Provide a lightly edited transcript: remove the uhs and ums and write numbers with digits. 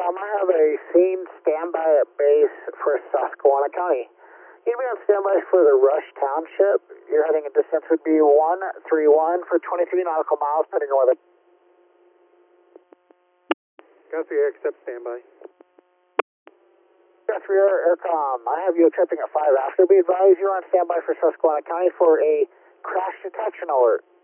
I have a scene standby at base for Susquehanna County. You'd be on standby for the Rush Township. Your heading and distance would be 131 for 23 nautical miles, pending your weather. Got 3 accept standby. Got 3 Aircom. I have you accepting at 5 after. Be advised you're on standby for Susquehanna County for a crash detection alert.